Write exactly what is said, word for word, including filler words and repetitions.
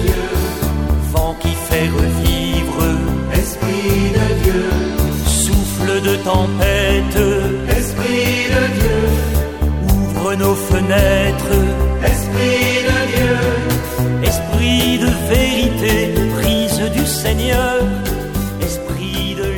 Dieu, vent qui fait revivre, Esprit de Dieu, souffle de tempête, Esprit de Dieu, ouvre nos fenêtres, Esprit de Dieu, esprit de vérité, prise du Seigneur, esprit de